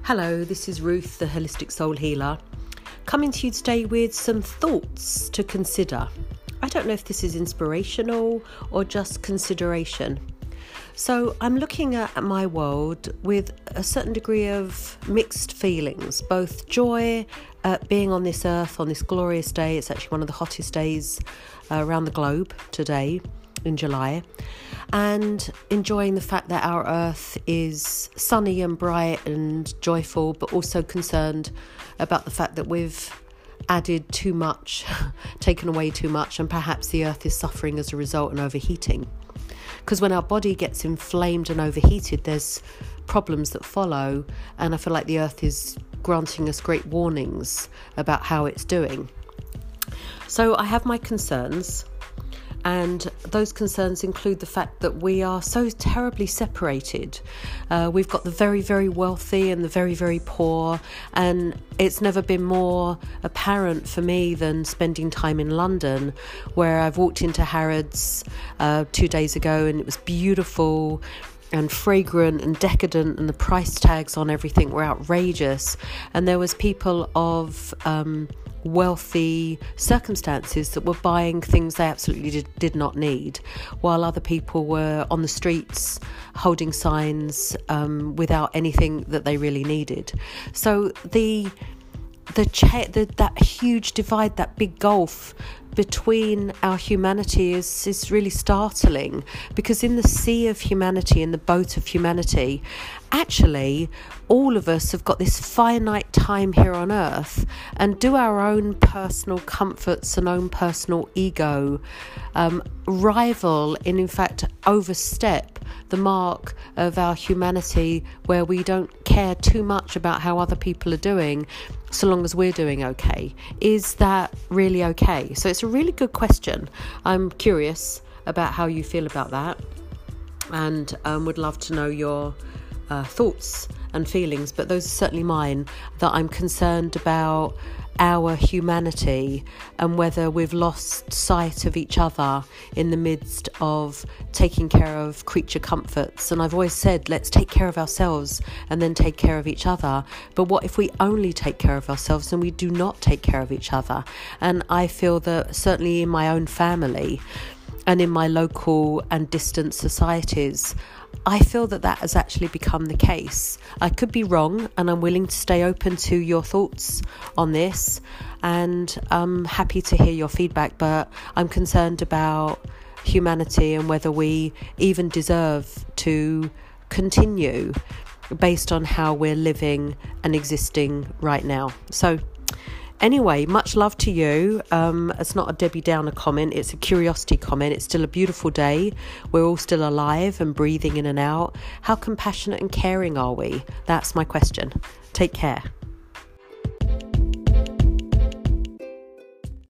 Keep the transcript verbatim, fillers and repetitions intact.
Hello, this is Ruth, the Holistic Soul Healer, coming to you today with some thoughts to consider. I don't know if this is inspirational or just consideration. So I'm looking at my world with a certain degree of mixed feelings, both joy at being on this earth on this glorious day. It's actually one of the hottest days uh, around the globe today in July, and enjoying the fact that our earth is sunny and bright and joyful, but also concerned about the fact that we've added too much, taken away too much, and perhaps the earth is suffering as a result and overheating. Because when our body gets inflamed and overheated, there's problems that follow, and I feel like the earth is granting us great warnings about how it's doing. So I have my concerns, and those concerns include the fact that we are so terribly separated. Uh, we've got the very, very wealthy and the very, very poor, and it's never been more apparent for me than spending time in London, where I've walked into Harrods uh, two days ago, and it was beautiful and fragrant and decadent, and the price tags on everything were outrageous, and there was people of um, wealthy circumstances that were buying things they absolutely did, did not need, while other people were on the streets holding signs um, without anything that they really needed. So the the, cha- the that huge divide, that big gulf between our humanity is is really startling, because in the sea of humanity, in the boat of humanity, actually all of us have got this finite time here on earth, and do our own personal comforts and own personal ego um, rival and in fact overstep the mark of our humanity, where we don't care too much about how other people are doing so long as we're doing okay? Is that really okay? So it's a really good question. I'm curious about how you feel about that, and um, would love to know your uh, thoughts and feelings, but those are certainly mine, that I'm concerned about our humanity and whether we've lost sight of each other in the midst of taking care of creature comforts. And I've always said, let's take care of ourselves and then take care of each other. But what if we only take care of ourselves and we do not take care of each other? And I feel that certainly in my own family and in my local and distant societies, I feel that that has actually become the case. I could be wrong, and I'm willing to stay open to your thoughts on this, and I'm happy to hear your feedback, but I'm concerned about humanity and whether we even deserve to continue based on how we're living and existing right now. So anyway, much love to you. Um, it's not a Debbie Downer comment. It's a curiosity comment. It's still a beautiful day. We're all still alive and breathing in and out. How compassionate and caring are we? That's my question. Take care.